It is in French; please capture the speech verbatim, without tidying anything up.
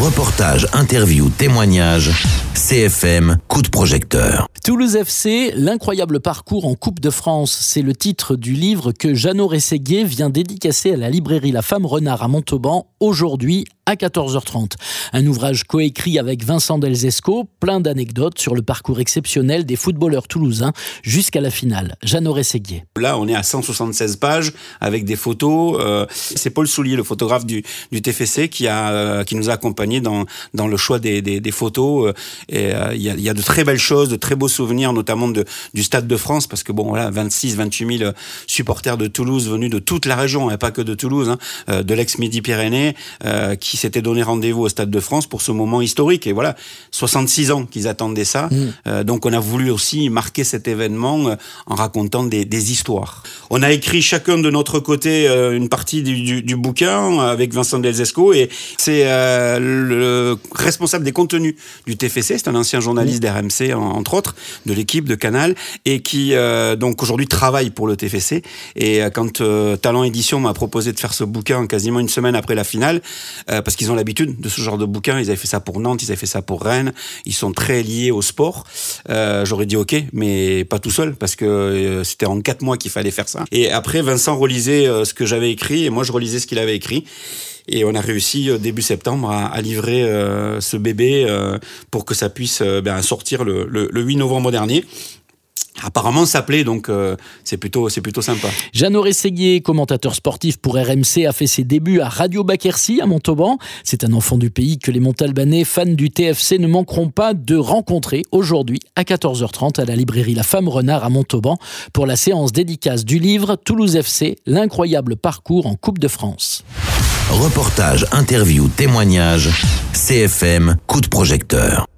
Reportage, interview, témoignage, C F M, coup de projecteur. Toulouse F C, l'incroyable parcours en Coupe de France. C'est le titre du livre que Jeannot Rességuier vient dédicacer à la librairie La Femme Renard à Montauban, aujourd'hui à quatorze heures trente. Un ouvrage coécrit avec Vincent Delzesco, plein d'anecdotes sur le parcours exceptionnel des footballeurs toulousains jusqu'à la finale. Jeannot Rességuier. Là, on est à cent soixante-seize pages avec des photos. Euh, c'est Paul Soulier, le photographe du, du T F C, qui, a, euh, qui nous a accompagnés dans, dans le choix des, des, des photos. Et il euh, y, a, y a de très belles choses, de très beaux souvenirs, notamment de, du Stade de France, parce que bon, voilà, vingt-six, vingt-huit mille supporters de Toulouse venus de toute la région, et pas que de Toulouse, hein, euh, de l'ex-Midi-Pyrénées, euh, qui s'étaient donné rendez-vous au Stade de France pour ce moment historique. Et voilà, soixante-six ans qu'ils attendaient ça. Mmh. Euh, donc on a voulu aussi marquer cet événement euh, en racontant des, des histoires. On a écrit chacun de notre côté euh, une partie du, du, du bouquin avec Vincent Delzesco, et c'est euh, le responsable des contenus du T F C, c'est un ancien journaliste d'R M C, entre autres, de l'équipe de Canal, et qui euh, donc aujourd'hui travaille pour le T F C. Et euh, quand euh, Talent Édition m'a proposé de faire ce bouquin quasiment une semaine après la finale, euh, parce qu'ils ont l'habitude de ce genre de bouquin, ils avaient fait ça pour Nantes, ils avaient fait ça pour Rennes, ils sont très liés au sport, euh, j'aurais dit ok, mais pas tout seul, parce que euh, c'était en quatre mois qu'il fallait faire ça. Et après, Vincent relisait euh, ce que j'avais écrit, et moi je relisais ce qu'il avait écrit. Et on a réussi euh, début septembre à, à livrer euh, ce bébé euh, pour que ça puisse euh, ben, sortir le, le, le huit novembre dernier. Apparemment, ça plaît, donc euh, c'est plutôt c'est plutôt sympa. Jeannot Rességuier, commentateur sportif pour R M C, a fait ses débuts à Radio Baquercy à Montauban. C'est un enfant du pays que les Montalbanais, fans du T F C, ne manqueront pas de rencontrer aujourd'hui à quatorze heures trente à la librairie La Femme Renard à Montauban pour la séance dédicace du livre Toulouse F C, l'incroyable parcours en Coupe de France. Reportage, interview, témoignage, C F M, coup de projecteur.